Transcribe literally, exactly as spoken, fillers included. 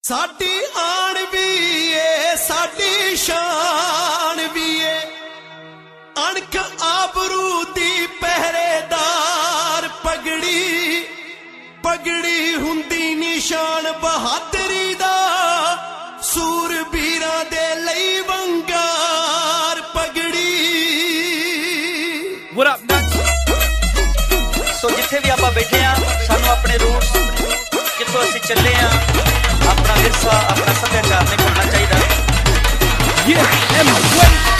साडी आन भी ए साडी शान भी ए अणख आबरू दी पहरेदार पगड़ी पगड़ी हुंदी निशान बहादरी दा सूरबीरां दे लई वंगार पगड़ी। What up, nuts? So जिथे भी आपां बैठे आ सानू अपने रूट्स जिथों असीं चले आ अपना विरसा अपना सभ्याचार नहीं भुलना चाहिए।